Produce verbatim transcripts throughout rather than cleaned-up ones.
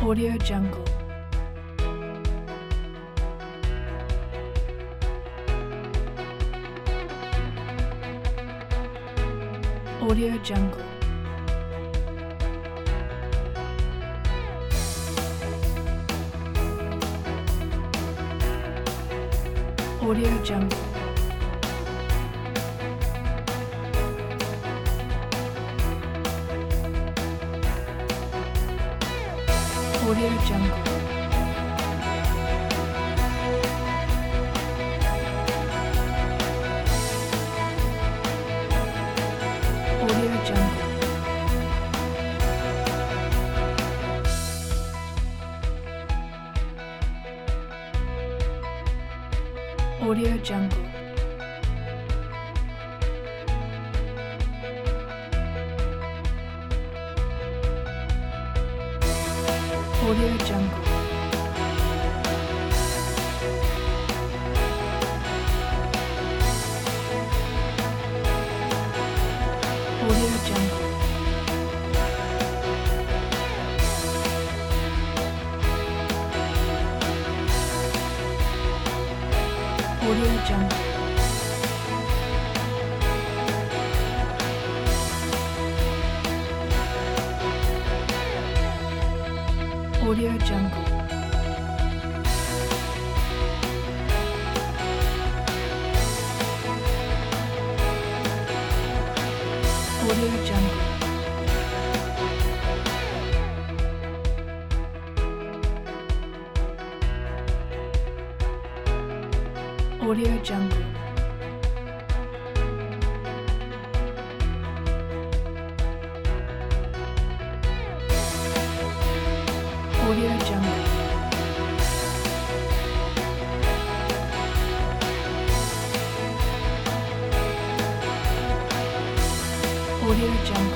Audio Jungle. Audio Jungle. Audio Jungle. Audio Jungle. Audio Jungle. Audio Jungle. Audio Jungle. Audio Jungle. Audio Jungle. Audio Jungle. Audio Jungle. Audio Jungle. Audio Jungle. Audio Jungle.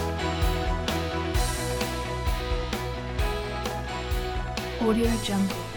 Audio Jungle.